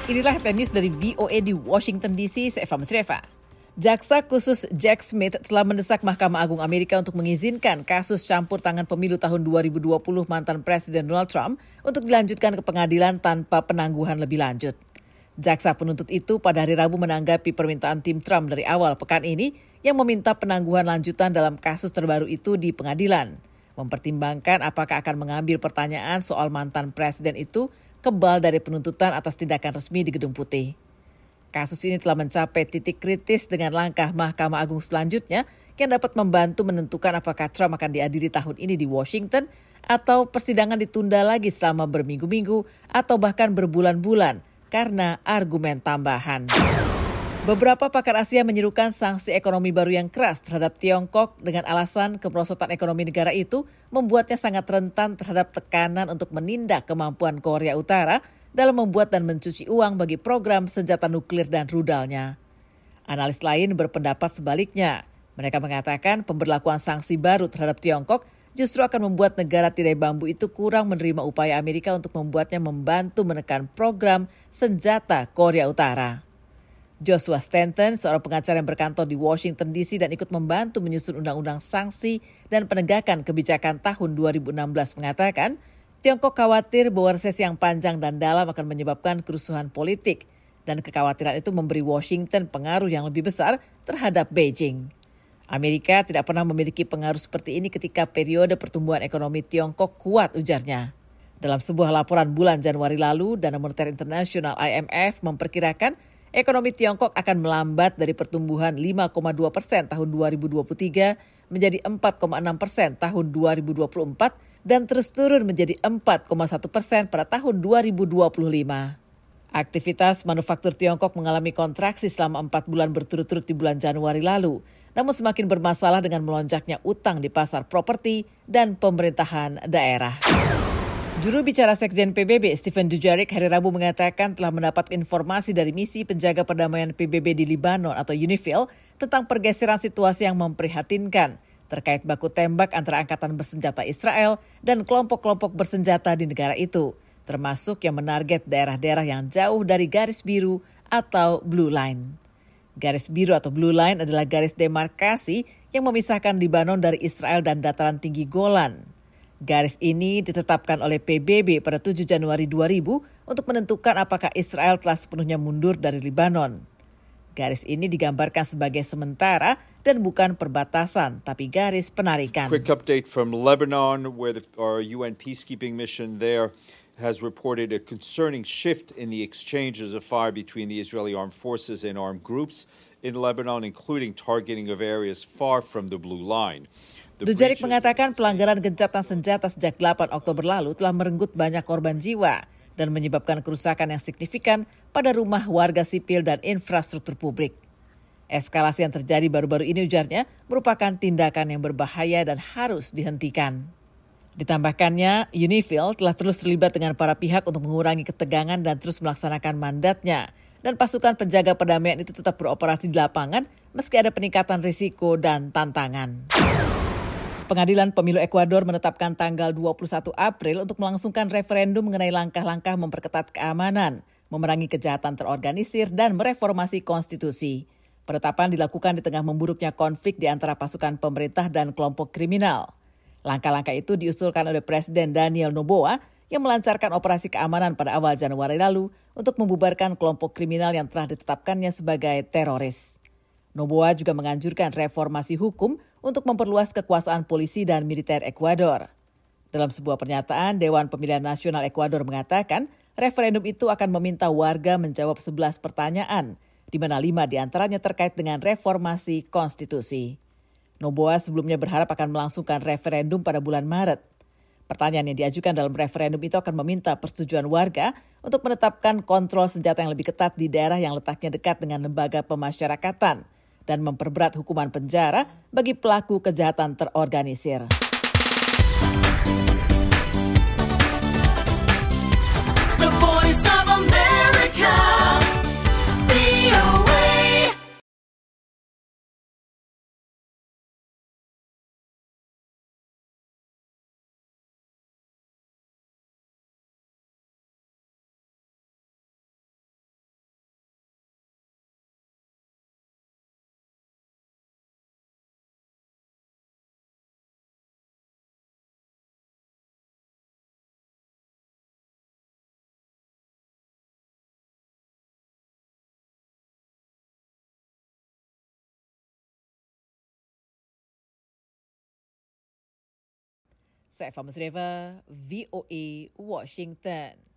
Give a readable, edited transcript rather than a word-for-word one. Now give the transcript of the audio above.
Inilah teknis dari VOA di Washington DC, saya Eva Musreva. Jaksa khusus Jack Smith telah mendesak Mahkamah Agung Amerika untuk mengizinkan kasus campur tangan pemilu tahun 2020 mantan Presiden Donald Trump untuk dilanjutkan ke pengadilan tanpa penangguhan lebih lanjut. Jaksa penuntut itu pada hari Rabu menanggapi permintaan tim Trump dari awal pekan ini yang meminta penangguhan lanjutan dalam kasus terbaru itu di pengadilan. Mempertimbangkan apakah akan mengambil pertanyaan soal mantan presiden itu kebal dari penuntutan atas tindakan resmi di Gedung Putih. Kasus ini telah mencapai titik kritis dengan langkah Mahkamah Agung selanjutnya yang dapat membantu menentukan apakah Trump akan diadili tahun ini di Washington atau persidangan ditunda lagi selama berminggu-minggu atau bahkan berbulan-bulan karena argumen tambahan. Beberapa pakar Asia menyerukan sanksi ekonomi baru yang keras terhadap Tiongkok dengan alasan kemerosotan ekonomi negara itu membuatnya sangat rentan terhadap tekanan untuk menindak kemampuan Korea Utara dalam membuat dan mencuci uang bagi program senjata nuklir dan rudalnya. Analis lain berpendapat sebaliknya. Mereka mengatakan pemberlakuan sanksi baru terhadap Tiongkok justru akan membuat negara tirai bambu itu kurang menerima upaya Amerika untuk membuatnya membantu menekan program senjata Korea Utara. Joshua Stanton, seorang pengacara yang berkantor di Washington DC dan ikut membantu menyusun undang-undang sanksi dan penegakan kebijakan tahun 2016 mengatakan, Tiongkok khawatir bahwa resesi yang panjang dan dalam akan menyebabkan kerusuhan politik dan kekhawatiran itu memberi Washington pengaruh yang lebih besar terhadap Beijing. Amerika tidak pernah memiliki pengaruh seperti ini ketika periode pertumbuhan ekonomi Tiongkok kuat, ujarnya. Dalam sebuah laporan bulan Januari lalu, Dana Moneter Internasional IMF memperkirakan ekonomi Tiongkok akan melambat dari pertumbuhan 5,2% tahun 2023 menjadi 4,6% tahun 2024 dan terus turun menjadi 4,1% pada tahun 2025. Aktivitas manufaktur Tiongkok mengalami kontraksi selama 4 bulan berturut-turut di bulan Januari lalu, namun semakin bermasalah dengan melonjaknya utang di pasar properti dan pemerintahan daerah. Juru bicara Sekjen PBB, Stephane Dujarric, hari Rabu mengatakan telah mendapat informasi dari misi penjaga perdamaian PBB di Libanon atau UNIFIL tentang pergeseran situasi yang memprihatinkan terkait baku tembak antara angkatan bersenjata Israel dan kelompok-kelompok bersenjata di negara itu, termasuk yang menarget daerah-daerah yang jauh dari garis biru atau Blue Line. Garis biru atau Blue Line adalah garis demarkasi yang memisahkan Libanon dari Israel dan dataran tinggi Golan. Garis ini ditetapkan oleh PBB pada 7 Januari 2000 untuk menentukan apakah Israel telah sepenuhnya mundur dari Libanon. Garis ini digambarkan sebagai sementara dan bukan perbatasan, tapi garis penarikan. Quick update from Lebanon, where our UN peacekeeping mission there has reported a concerning shift in the exchanges of fire between the Israeli armed forces and armed groups in Lebanon, including targeting of areas far from the Blue Line. Dujarric mengatakan pelanggaran gencatan senjata sejak 8 Oktober lalu telah merenggut banyak korban jiwa dan menyebabkan kerusakan yang signifikan pada rumah warga sipil dan infrastruktur publik. Eskalasi yang terjadi baru-baru ini, ujarnya, merupakan tindakan yang berbahaya dan harus dihentikan. Ditambahkannya, UNIFIL telah terus terlibat dengan para pihak untuk mengurangi ketegangan dan terus melaksanakan mandatnya. Dan pasukan penjaga perdamaian itu tetap beroperasi di lapangan meski ada peningkatan risiko dan tantangan. Pengadilan Pemilu Ekuador menetapkan tanggal 21 April untuk melangsungkan referendum mengenai langkah-langkah memperketat keamanan, memerangi kejahatan terorganisir, dan mereformasi konstitusi. Penetapan dilakukan di tengah memburuknya konflik di antara pasukan pemerintah dan kelompok kriminal. Langkah-langkah itu diusulkan oleh Presiden Daniel Noboa yang melancarkan operasi keamanan pada awal Januari lalu untuk membubarkan kelompok kriminal yang telah ditetapkannya sebagai teroris. Noboa juga menganjurkan reformasi hukum untuk memperluas kekuasaan polisi dan militer Ekuador. Dalam sebuah pernyataan, Dewan Pemilihan Nasional Ekuador mengatakan referendum itu akan meminta warga menjawab 11 pertanyaan, di mana 5 diantaranya terkait dengan reformasi konstitusi. Noboa sebelumnya berharap akan melangsungkan referendum pada bulan Maret. Pertanyaan yang diajukan dalam referendum itu akan meminta persetujuan warga untuk menetapkan kontrol senjata yang lebih ketat di daerah yang letaknya dekat dengan lembaga pemasyarakatan dan memperberat hukuman penjara bagi pelaku kejahatan terorganisir. The Voice of America, VOA. Saya Fahma Sreva, VOA Washington.